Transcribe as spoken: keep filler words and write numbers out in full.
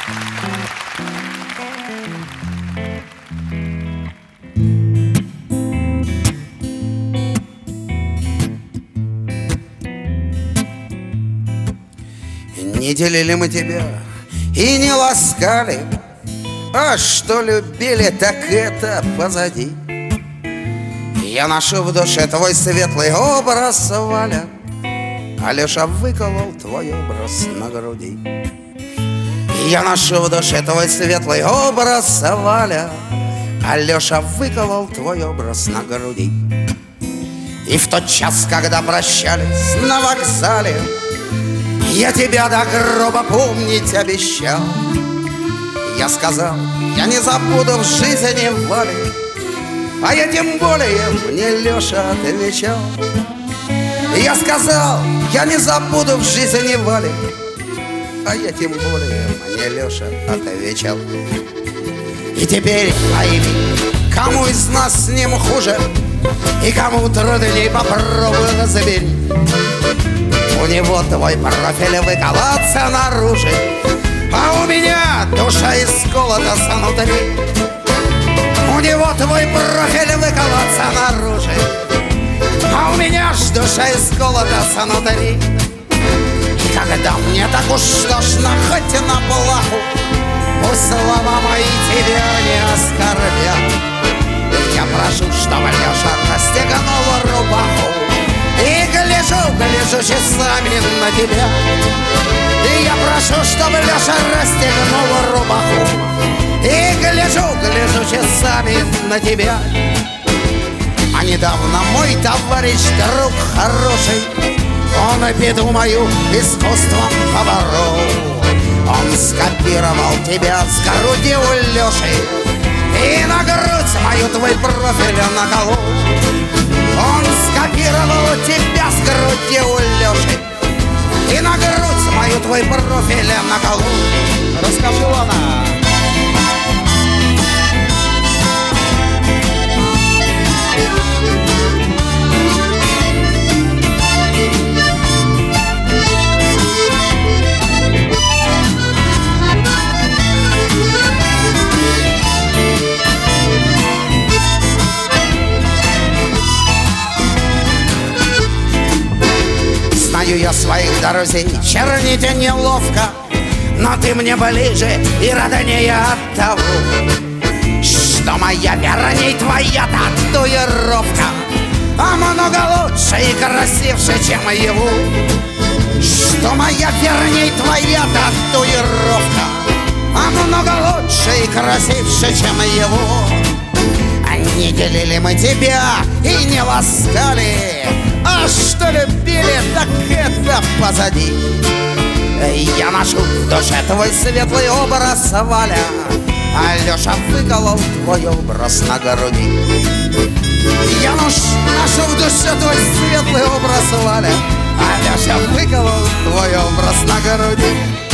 Не делили мы тебя и не ласкали, а что любили, так это позади. Я ношу в душе твой светлый образ, Валя, Алеша выколол твой образ на груди. Я ношу в душе твой светлый образ, Валя, Алеша выколол твой образ на груди. И в тот час, когда прощались на вокзале, я тебя до гроба помнить обещал. Я сказал, я не забуду в жизни Вали, а я тем более, мне Леша отвечал. Я сказал, я не забуду в жизни Вали, а я тем более, мне Леша отвечал. И теперь пойми, кому из нас с ним хуже и кому трудней, попробуй разбери. У него твой профиль выколоться наружу, а у меня душа исколота внутри. У него твой профиль выколоться наружу, а у меня ж душа исколота внутри. И когда мне так уж тошно, хоть на плаху, пусть слова мои тебя не оскорбят. Я прошу, чтобы Леша расстегнул рубаху, и гляжу, гляжу часами на тебя. И я прошу, чтобы Леша расстегнул рубаху, и гляжу, гляжу часами на тебя. А недавно мой товарищ, друг хороший, он беду мою искусством поборол. Он скопировал тебя с груди у Леши и на грудь мою твой профиль наколол. Он скопировал тебя с груди у Леши и на грудь мою твой профиль наколол. Расскажи, Лана. Я своих друзей чернить неловко, но ты мне ближе и роднее от того, что моя верней твоя татуировка, а много лучше и красивше, чем его. Что моя верней твоя татуировка, а много лучше и красивше, чем его. Не делили мы тебя и не ласкали, а что любили, так это позади. Я ношу в душе твой светлый образ, Валя, а Леша выколол твой образ на груди. Я ношу в душе твой светлый образ, Валя, а Леша выколол твой образ на груди.